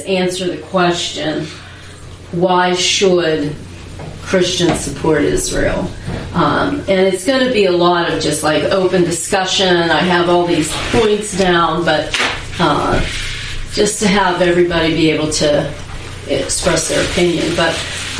answer the question, why should Christians support Israel? And it's going to be a lot of just like open discussion. I have all these points down, but just to have everybody be able to express their opinion. But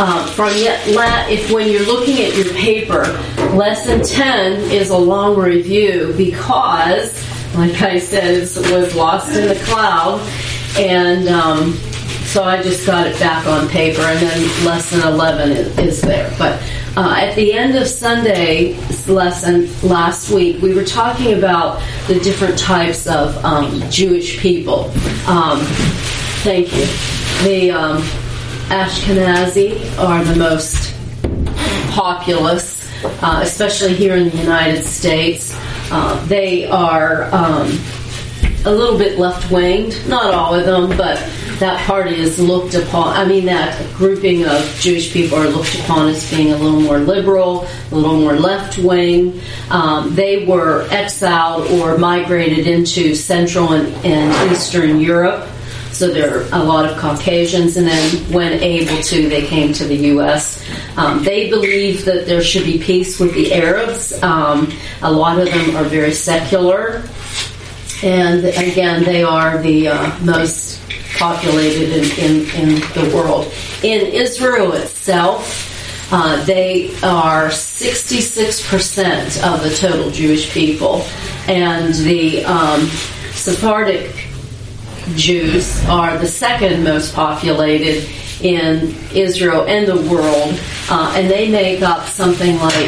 when you're looking at your paper, lesson 10 is a long review because, like I said, it was lost in the cloud, and so I just got it back on paper, and then lesson 11 is there. But at the end of Sunday's lesson last week, we were talking about the different types of Jewish people. Thank you. The Ashkenazi are the most populous, especially here in the United States. They are a little bit left-winged, not all of them, but that party is looked upon, that grouping of Jewish people are looked upon as being a little more liberal, a little more left-wing. They were exiled or migrated into Central and Eastern Europe. So there are a lot of Caucasians, and then when able to, they came to the U.S. They believe that there should be peace with the Arabs. A lot of them are very secular. And again, they are the most populated in the world. In Israel itself, they are 66% of the total Jewish people. And the Sephardic Jews are the second most populated in Israel and the world, and they make up something like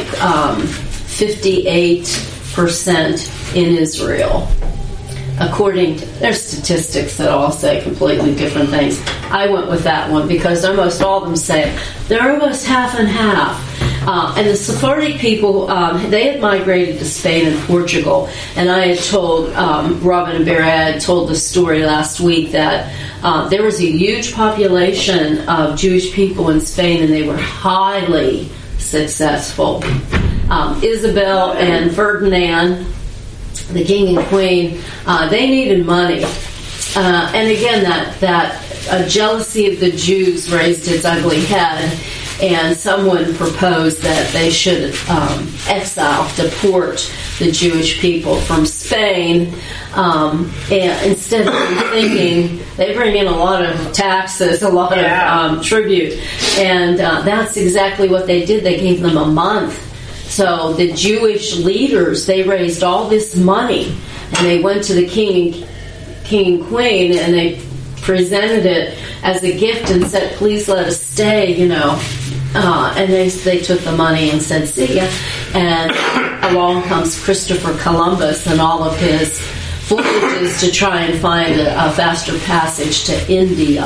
58% in Israel. According to their statistics that all say completely different things. I went with that one because almost all of them say they're almost half and half. And the Sephardic people, they had migrated to Spain and Portugal. And I had told, Robin and Barry, I had told the story last week that there was a huge population of Jewish people in Spain, and they were highly successful. Isabel and Ferdinand, the king and queen, they needed money. And again, that jealousy of the Jews raised its ugly head. And someone proposed that they should deport the Jewish people from Spain. And instead of thinking, they bring in a lot of taxes, a lot of tribute. And that's exactly what they did. They gave them a month. So the Jewish leaders, they raised all this money. And they went to the king and queen, and they presented it as a gift and said, please let us stay, and they took the money and said, see ya. And along comes Christopher Columbus and all of his voyages to try and find a faster passage to India.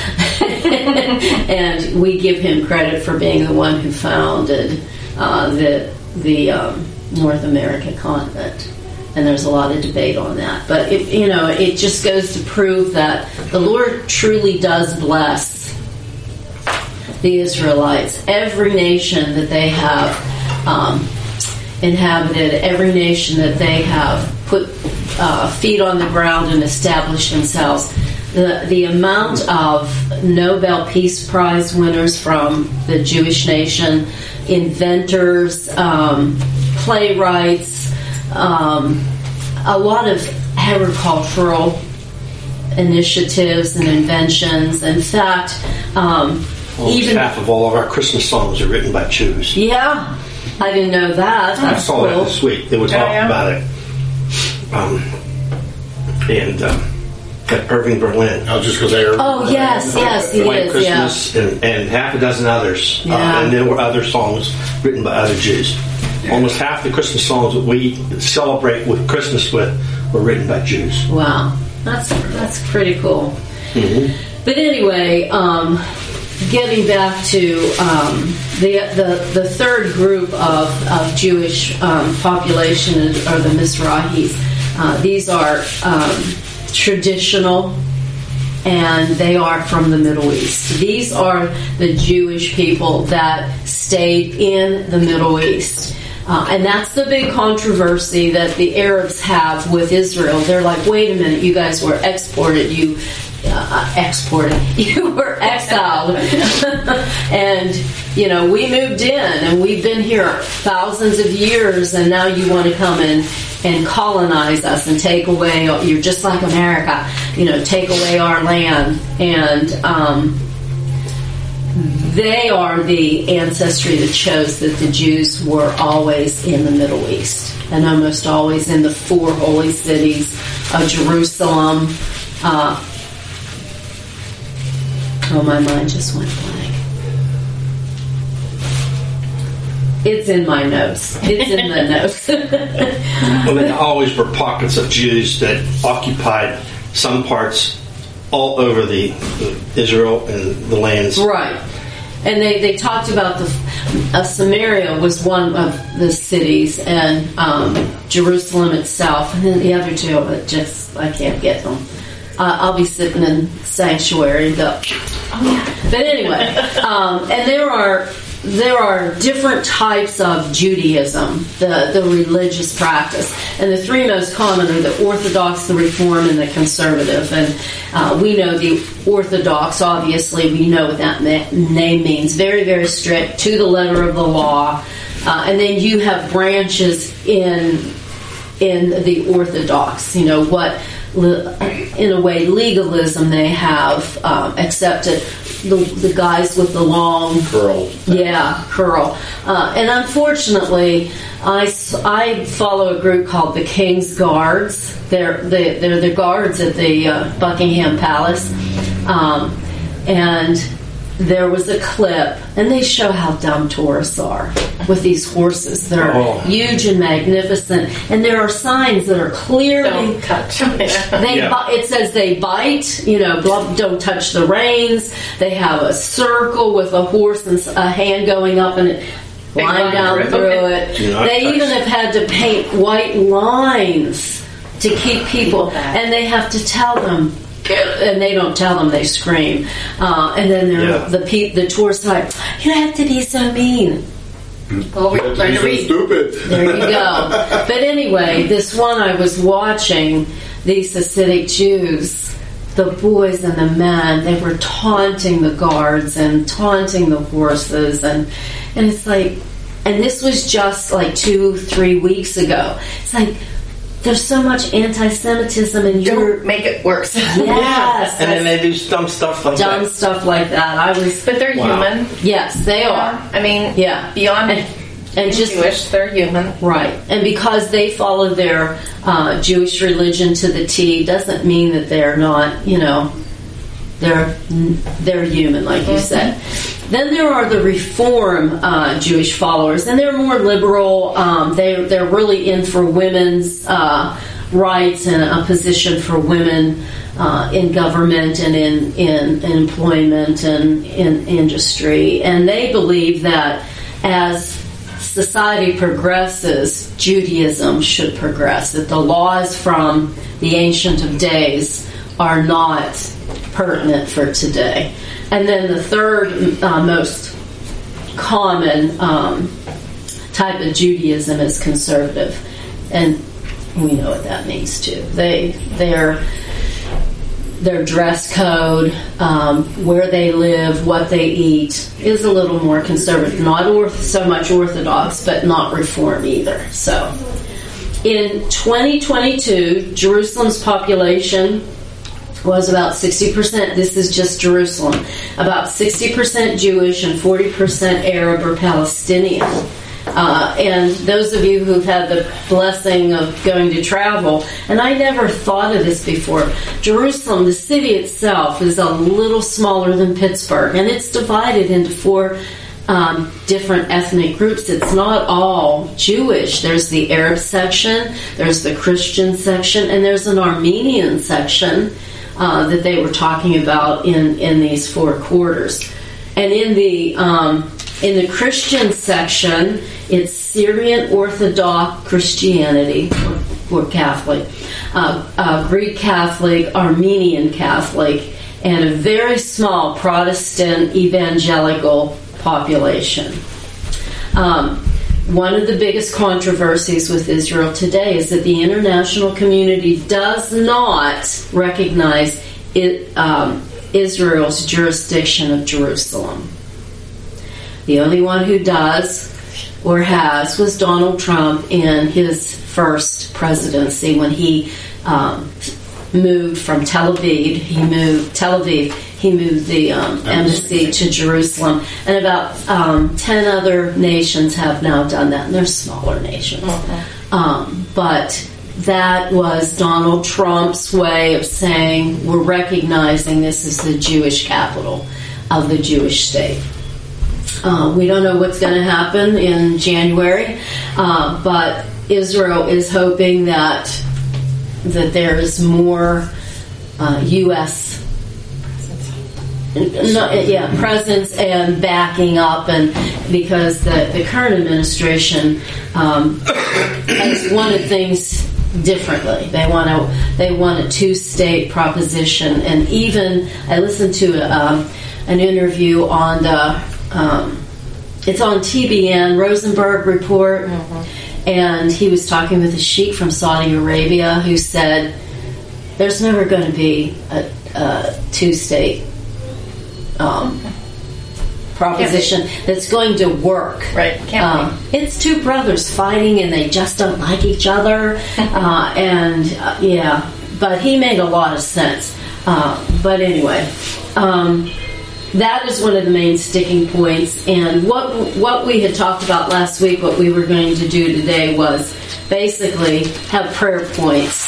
And we give him credit for being the one who founded the North American continent. And there's a lot of debate on that. But, it just goes to prove that the Lord truly does bless the Israelites. Every nation that they have inhabited, every nation that they have put feet on the ground and established themselves. The amount of Nobel Peace Prize winners from the Jewish nation, inventors, playwrights, a lot of agricultural initiatives and inventions. In fact, even half of all of our Christmas songs are written by Jews. Yeah, I didn't know that. I saw that this week. They were talking about it. At Irving Berlin. Just because they are. Oh, yes, he White is. Christmas and half a dozen others. And there were other songs written by other Jews. Yeah. Almost half the Christmas songs that we celebrate with Christmas with were written by Jews. Wow, that's pretty cool. Mm-hmm. But anyway, getting back to the third group of Jewish population are the Mizrahis. These are traditional, and they are from the Middle East. These are the Jewish people that stayed in the Middle East. And that's the big controversy that the Arabs have with Israel. They're like, wait a minute, you guys were exported. You exported. You were exiled. And, we moved in, and we've been here thousands of years, and now you want to come in and colonize us and take away, you're just like America, take away our land. And they are the ancestry that shows that the Jews were always in the Middle East, and almost always in the 4 holy cities of Jerusalem. My mind just went blank. It's in my notes. It's in the notes. There always were pockets of Jews that occupied some parts all over the Israel and the lands. Right. And they talked about Samaria was one of the cities, and Jerusalem itself, and then the other two, I can't get them. I'll be sitting in sanctuary and go, oh yeah. But anyway, and there are different types of Judaism, the religious practice, and the 3 most common are the Orthodox, the Reform, and the Conservative. And we know the Orthodox, obviously, we know what that name means. Very, very strict, to the letter of the law. And then you have branches in the Orthodox, what, in a way, legalism they have accepted. The guys with the long curl. Yeah, curl. And unfortunately, I follow a group called the King's Guards. They're the guards at the Buckingham Palace. And there was a clip, and they show how dumb tourists are with these horses. They're huge and magnificent, and there are signs that are clearly don't touch. It says they bite. Don't touch the reins. They have a circle with a horse and a hand going up and it line down through it. They even have had to paint white lines to keep people, and they have to tell them. And they don't tell them, they scream. And then the tourists are like, you don't have to be so mean. Well, we're learning to read. Stupid. There you go. But anyway, this one I was watching, these Hasidic Jews, the boys and the men, they were taunting the guards and taunting the horses. And it's like, and this was just like 2-3 weeks ago. It's like, there's so much anti-Semitism in Don't make it worse. Yes. And then they do dumb stuff like that. Dumb stuff like that. But they're human. Yes, they are. I mean, beyond and just Jewish, they're human. Right. And because they follow their Jewish religion to the T doesn't mean that they're not, they're human, like you said. Then there are the Reform Jewish followers, and they're more liberal. They're really in for women's rights and a position for women in government and in employment and in industry. And they believe that as society progresses, Judaism should progress, that the laws from the Ancient of Days are not pertinent for today. And then the third most common type of Judaism is conservative, and we know what that means too. Their dress code, where they live, what they eat is a little more conservative. Not so much Orthodox, but not Reform either. So, in 2022, Jerusalem's population was about 60%. This is just Jerusalem. About 60% Jewish and 40% Arab or Palestinian. And those of you who've had the blessing of going to travel, and I never thought of this before, Jerusalem, the city itself, is a little smaller than Pittsburgh, and it's divided into 4 different ethnic groups. It's not all Jewish. There's the Arab section, there's the Christian section, and there's an Armenian section that they were talking about in these 4 quarters. And in the Christian section, it's Syrian Orthodox Christianity, or Catholic, Greek Catholic, Armenian Catholic, and a very small Protestant evangelical population. One of the biggest controversies with Israel today is that the international community does not recognize Israel's jurisdiction of Jerusalem. The only one who does or has was Donald Trump in his first presidency when he moved from Tel Aviv. He moved the embassy to Jerusalem, and about 10 other nations have now done that, and they're smaller nations. But that was Donald Trump's way of saying, we're recognizing this is the Jewish capital of the Jewish state. We don't know what's going to happen in January, but Israel is hoping that there is more U.S. presence and backing up, and because the current administration has wanted things differently. They want a two-state proposition, and even I listened to an interview on it's on TBN, Rosenberg Report, and he was talking with a sheikh from Saudi Arabia who said there's never going to be a two-state proposition that's going to work. Right. It's two brothers fighting and they just don't like each other. But he made a lot of sense. But anyway, that is one of the main sticking points. And what we had talked about last week, what we were going to do today was basically have prayer points.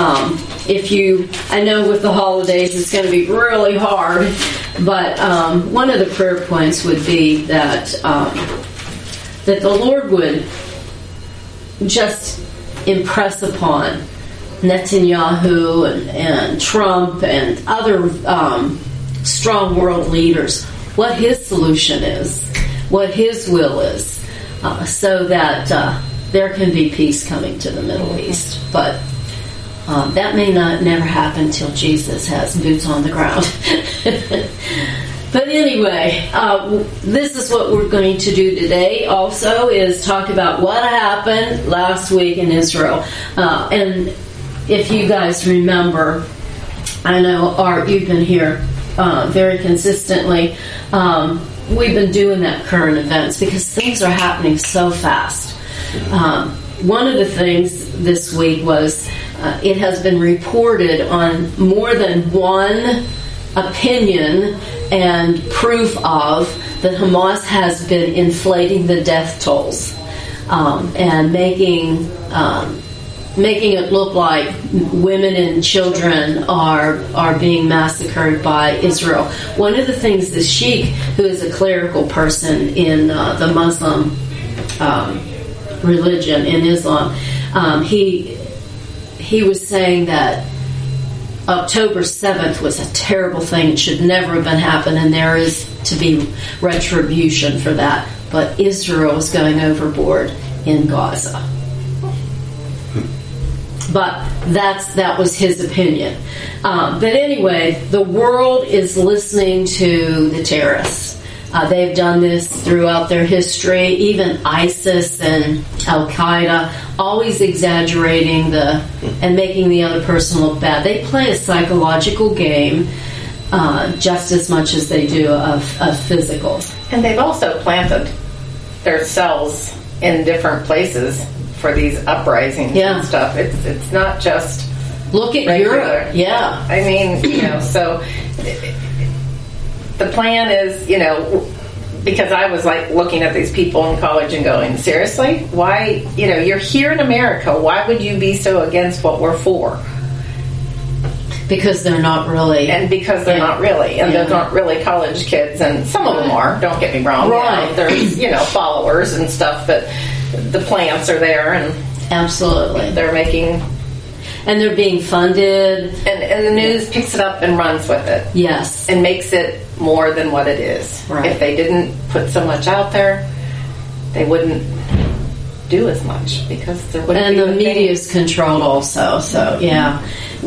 I know with the holidays it's going to be really hard, but one of the prayer points would be that the Lord would just impress upon Netanyahu and Trump and other strong world leaders what his solution is, what his will is, so that there can be peace coming to the Middle East. But that may never happen till Jesus has boots on the ground. But anyway, this is what we're going to do today also, is talk about what happened last week in Israel. And if you guys remember, I know, Art, you've been here very consistently. We've been doing that current events because things are happening so fast. One of the things this week was it has been reported on more than one opinion and proof of that Hamas has been inflating the death tolls and making it look like women and children are being massacred by Israel. One of the things the sheikh, who is a clerical person in the Muslim religion, in Islam, he was saying that October 7th was a terrible thing. It should never have been happened, and there is to be retribution for that. But Israel is going overboard in Gaza. But that was his opinion. But anyway, the world is listening to the terrorists. They've done this throughout their history. Even ISIS and Al-Qaeda, always exaggerating and making the other person look bad. They play a psychological game just as much as they do of physical. And they've also planted their cells in different places for these uprisings and stuff. It's not just look at regular. Europe. Yeah. I mean, so the plan is, because I was like looking at these people in college and going, seriously? Why, you're here in America. Why would you be so against what we're for? Because they're not really. And because they're not really. And they're not really college kids. And some of them are, don't get me wrong. Right. There's, followers and stuff, but the plants are there and absolutely they're making. And they're being funded. And the news picks it up and runs with it. Yes. And makes it more than what it is. Right. If they didn't put so much out there, they wouldn't do as much because there wouldn't be. And the media is controlled also. So yeah,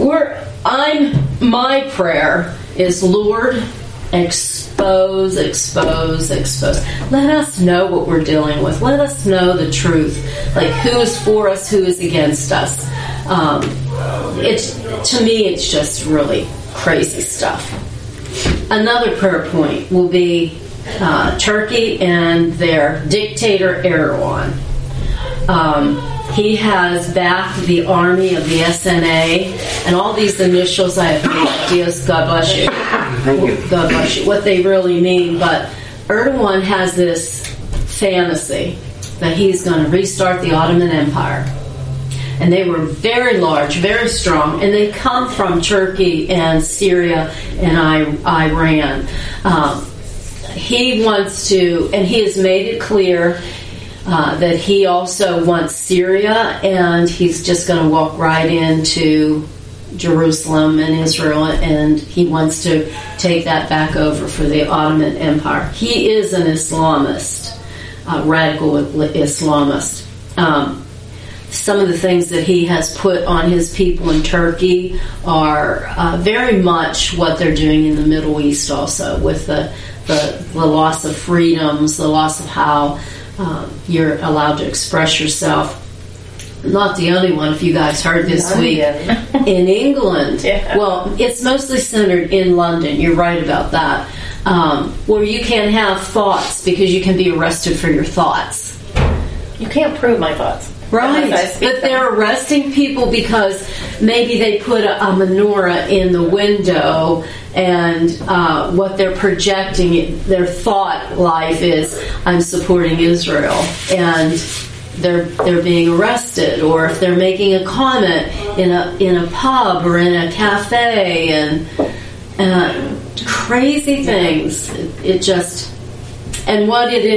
my prayer is, Lord, expose. Let us know what we're dealing with. Let us know the truth. Like, who is for us, who is against us. To me, it's just really crazy stuff. Another prayer point will be Turkey and their dictator Erdogan. He has backed the army of the SNA, and all these initials, I have no idea. God bless you. Thank you. God bless you. What they really mean, but Erdogan has this fantasy that he's going to restart the Ottoman Empire. And they were very large, very strong, and they come from Turkey and Syria and Iran. He wants to, and he has made it clear that he also wants Syria, and he's just going to walk right into Jerusalem and Israel, and he wants to take that back over for the Ottoman Empire. He is an Islamist, radical Islamist. Some of the things that he has put on his people in Turkey are very much what they're doing in the Middle East also, with the loss of freedoms, the loss of how you're allowed to express yourself. Not the only one, if you guys heard this week, in England. Yeah. Well, it's mostly centered in London, you're right about that, where you can't have thoughts because you can be arrested for your thoughts. You can't prove my thoughts. Right, but they're arresting people because maybe they put a menorah in the window, and what they're projecting, their thought life is, I'm supporting Israel, and they're being arrested. Or if they're making a comment in a pub or in a cafe, and crazy things. It just, and what it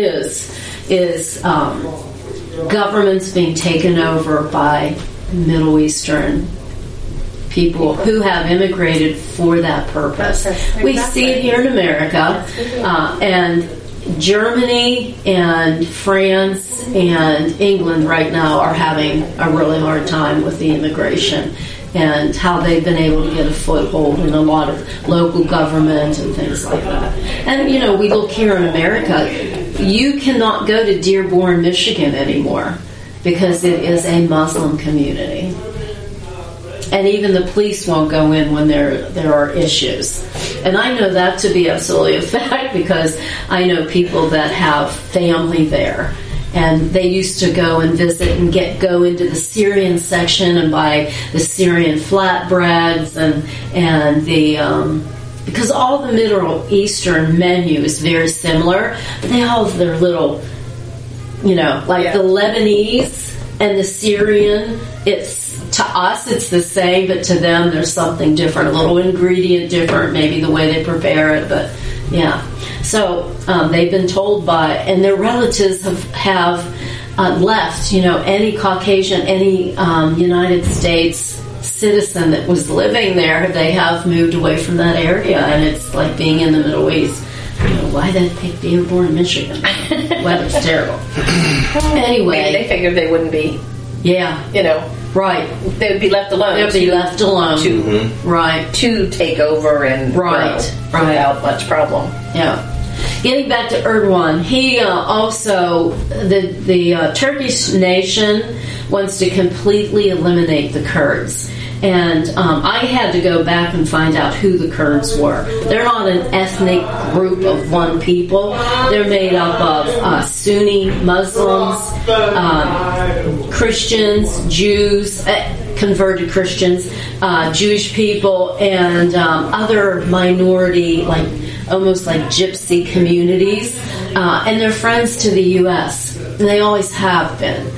is governments being taken over by Middle Eastern people who have immigrated for that purpose. We see it here in America, and Germany and France and England right now are having a really hard time with the immigration and how they've been able to get a foothold in a lot of local government and things like that. And, you know, we look here in America, you cannot go to Dearborn, Michigan anymore because it is a Muslim community. And even the police won't go in when there are issues. And I know that to be absolutely a fact because I know people that have family there. And they used to go and visit and go into the Syrian section and buy the Syrian flatbreads and the because all the Middle Eastern menu is very similar, but they all have their little, you know, like the Lebanese and the Syrian. To us it's the same, but to them there's something different, a little ingredient different, maybe the way they prepare it, but yeah. So they've been told and their relatives have left. You know, any Caucasian, any United States citizen that was living there, they have moved away from that area, and it's like being in the Middle East. You know, why did they pick Dearborn, Michigan? Weather's terrible. Anyway, maybe they figured they wouldn't be. Yeah, you know. Right. They would be left alone. They would be left alone. To take over and without much problem. Yeah. Getting back to Erdogan, he also, the Turkish nation wants to completely eliminate the Kurds. And I had to go back and find out who the Kurds were. They're not an ethnic group of one people. They're made up of Sunni Muslims, Christians, Jews, converted Christians, Jewish people, and other minority, almost like gypsy communities. And they're friends to the U.S. And they always have been.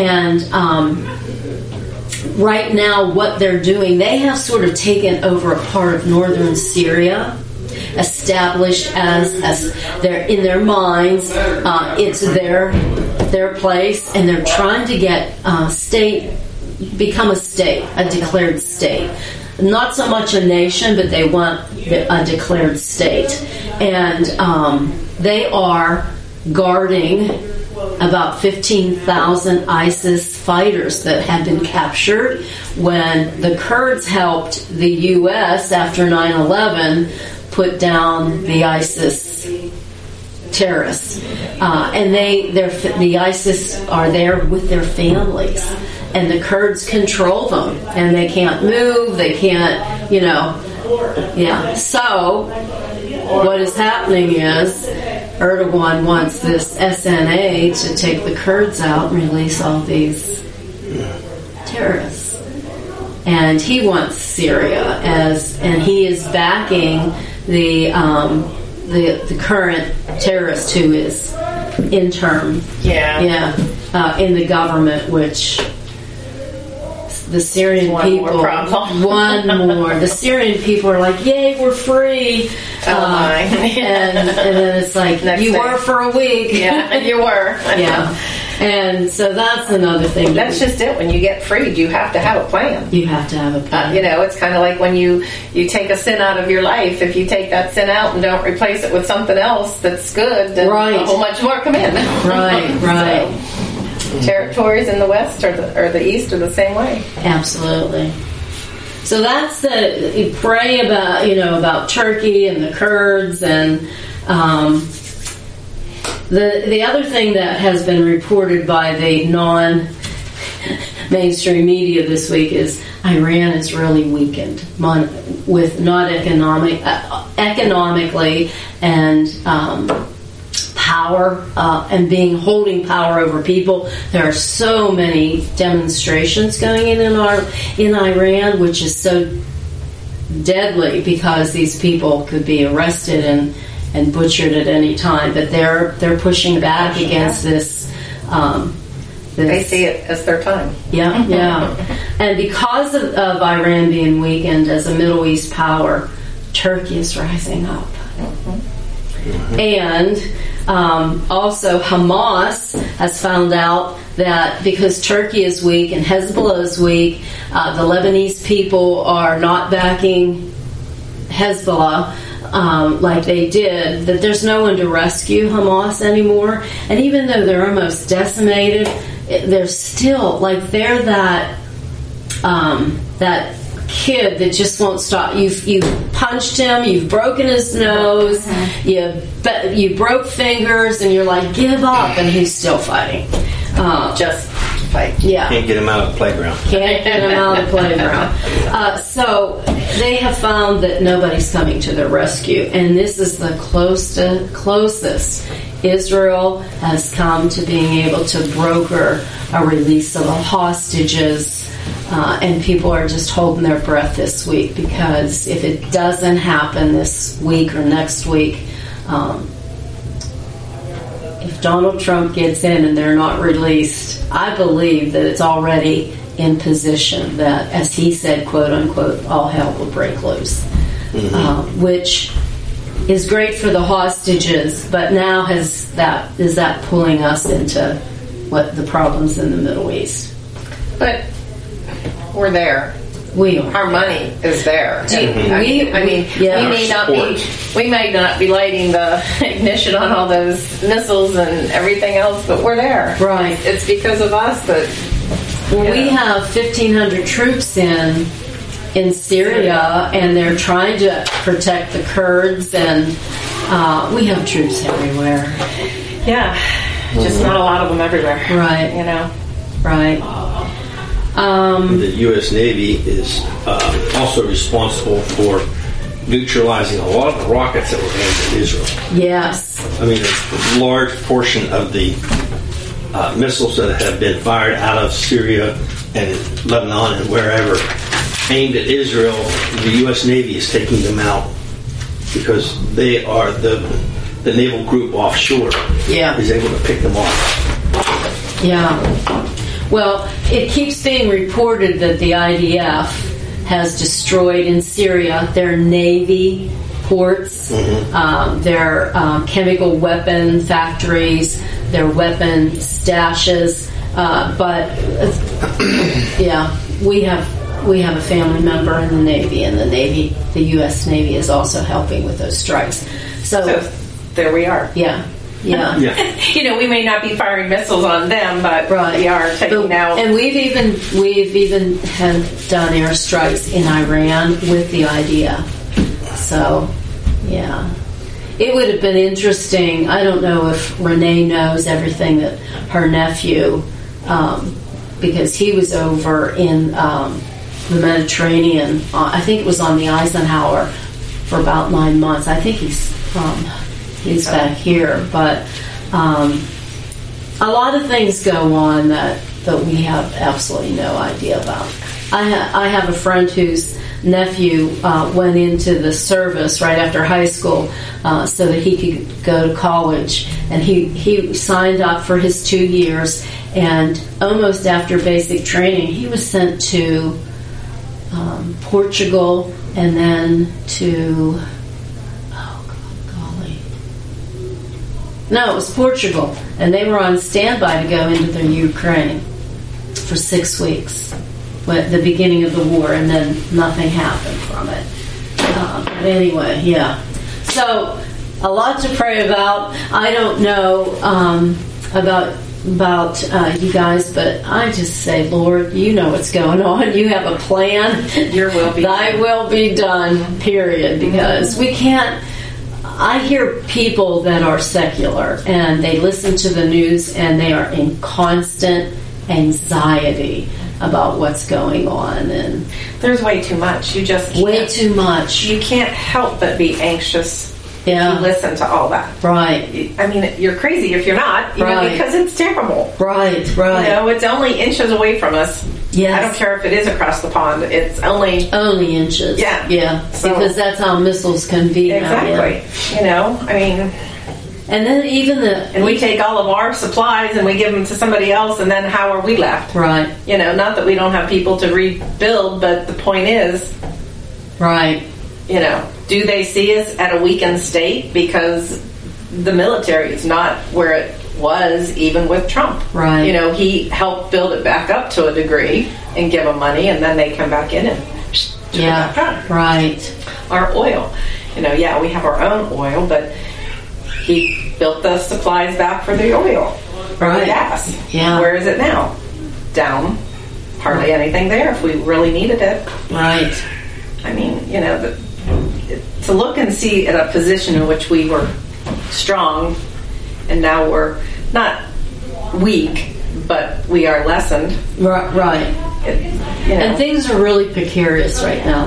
And right now, what they're doing, they have sort of taken over a part of northern Syria, established as they're in their minds, it's their place, and they're trying to get become a state, a declared state. Not so much a nation, but they want a declared state, and they are guarding about 15,000 ISIS fighters that had been captured when the Kurds helped the U.S. after 9/11 put down the ISIS terrorists. And the ISIS are there with their families. And the Kurds control them. And they can't move, they can't, Yeah. So what is happening is Erdogan wants this SNA to take the Kurds out and release all these terrorists. And he wants Syria and he is backing the current terrorist who is interim. In the government, which the Syrian people, the Syrian people are like, yay, we're free. And then it's like, you were for a week. Yeah, you were. Yeah. And so that's another thing. That's just it. When you get freed, you have to have a plan. You have to have a plan. It's kind of like when you take a sin out of your life. If you take that sin out and don't replace it with something else that's good, then a whole bunch more come in. Right. So, territories in the West or the East are the same way. Absolutely. So that's you pray about Turkey and the Kurds and the other thing that has been reported by the non-mainstream media this week is Iran is really weakened with not economically and power and holding power over people. There are so many demonstrations going in Iran, which is so deadly because these people could be arrested and butchered at any time. But they're pushing back against this. They see it as their time. Yeah. And because of Iran being weakened as a Middle East power, Turkey is rising up. And also Hamas has found out that because Turkey is weak and Hezbollah is weak, the Lebanese people are not backing Hezbollah like they did, that there's no one to rescue Hamas anymore. And even though they're almost decimated, they're still they're that kid that just won't stop. You've punched him, you've broken his nose, you broke fingers, and you're like, give up, and he's still fighting. Just fight. Yeah. Can't get him out of the playground. So they have found that nobody's coming to their rescue, and this is the closest Israel has come to being able to broker a release of hostages. And people are just holding their breath this week, because if it doesn't happen this week or next week, if Donald Trump gets in and they're not released, I believe that it's already in position that, as he said, quote unquote, all hell will break loose, which is great for the hostages, but now is that pulling us into what the problems in the Middle East? But we're there. We are. Our money is there. We may not be lighting the ignition on all those missiles and everything else, but we're there. Right. It's because of us that. We have 1,500 troops in Syria, and they're trying to protect the Kurds, and we have troops everywhere. Yeah, just not a lot of them everywhere. Right. Right. The U.S. Navy is also responsible for neutralizing a lot of the rockets that were aimed at Israel. Yes. I mean, a large portion of the missiles that have been fired out of Syria and Lebanon and wherever aimed at Israel, the U.S. Navy is taking them out because they are the naval group offshore is able to pick them off. Yeah. Well, it keeps being reported that the IDF has destroyed in Syria their Navy ports, their chemical weapon factories, their weapon stashes. But we have a family member in the Navy, and the U.S. Navy is also helping with those strikes. So there we are. Yeah. We may not be firing missiles on them, but we are taking out. And we've even had done airstrikes in Iran with the IDF. So, it would have been interesting. I don't know if Renee knows everything that her nephew, because he was over in the Mediterranean. I think it was on the Eisenhower for about 9 months. I think he's back here, but a lot of things go on that we have absolutely no idea about. I have a friend whose nephew went into the service right after high school so that he could go to college, and he signed up for his 2 years, and almost after basic training he was sent to Portugal, and then to it was Portugal, and they were on standby to go into the Ukraine for 6 weeks at the beginning of the war, and then nothing happened from it. Anyway, yeah. So, a lot to pray about. I don't know about you guys, but I just say, Lord, you know what's going on. You have a plan. Your will be Thy done. will be done, period. Because we can't... I hear people that are secular, and they listen to the news, and they are in constant anxiety about what's going on, and There's way too much. You just can't. way too much. You can't help but be anxious Yeah. if you listen to all that. Right, I mean, you're crazy if you're not, Right. because it's terrible. right. It's only inches away from us. Yes. I don't care if it is across the pond. It's only Only inches. Yeah. So- because that's how missiles can be now. exactly. Yeah. I mean, And then even and we take all of our supplies and we give them to somebody else, and then how are we left? right, Not that we don't have people to rebuild, but the point is, right, do they see us at a weakened state? Because the military is not where it was even with Trump. Right. He helped build it back up to a degree and give them money, and then they come back in and turn it back yeah, up. right, Our oil. We have our own oil, but he built the supplies back for the oil, for Right. the gas. Yeah. Where is it now? Down. Hardly anything there if we really needed it. right, I mean, to look and see at a position in which we were strong, and now we're not weak, but we are lessened. right. And things are really precarious right now.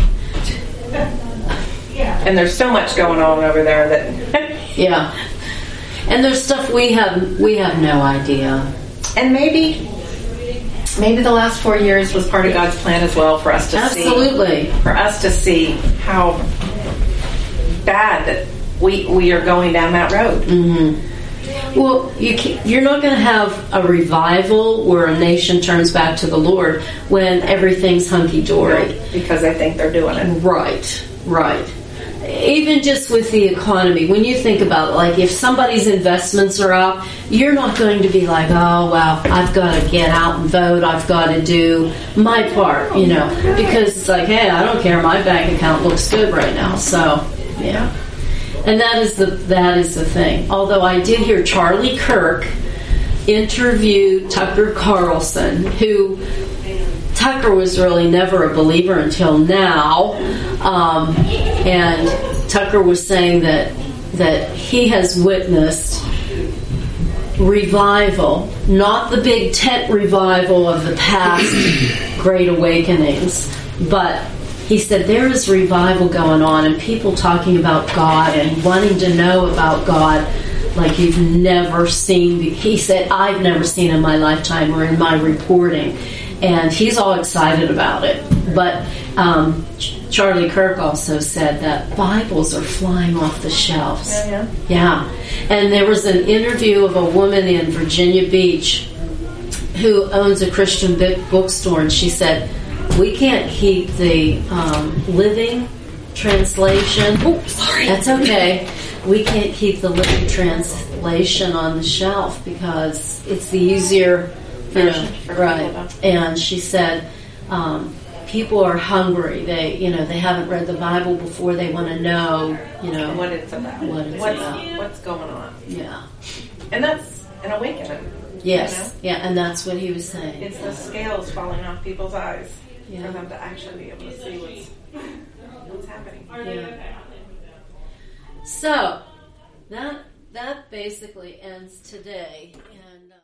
And there's so much going on over there that Yeah, and there's stuff we have no idea. and maybe the last 4 years was part of God's plan as well for us to Absolutely. see how bad that we are going down that road. Well, you're not going to have a revival where a nation turns back to the Lord when everything's hunky-dory. Because they think they're doing it. Right. Even just with the economy, when you think about it, like if somebody's investments are up, you're not going to be like, oh, well, I've got to get out and vote. I've got to do my part, because it's like, hey, I don't care. My bank account looks good right now. So, yeah. And that is the thing. Although I did hear Charlie Kirk interview Tucker Carlson, who Tucker was really never a believer until now, and Tucker was saying that he has witnessed revival, not the big tent revival of the past Great Awakenings, but he said there is revival going on and people talking about God and wanting to know about God like you've never seen. He said, I've never seen in my lifetime or in my reporting. And he's all excited about it. But Charlie Kirk also said that Bibles are flying off the shelves. Yeah. And there was an interview of a woman in Virginia Beach who owns a Christian bookstore, and she said, we can't keep the Living Translation. Oh, sorry. That's okay. We can't keep the Living Translation on the shelf because it's the easier version. Right. And she said, people are hungry. They haven't read the Bible before. They want to know, what it's about. What's going on. Yeah. And that's an awakening. Yes. Yeah, and that's what he was saying. It's the scales falling off people's eyes Yeah. for them to actually be able to see what's happening. Yeah. So that basically ends today, and.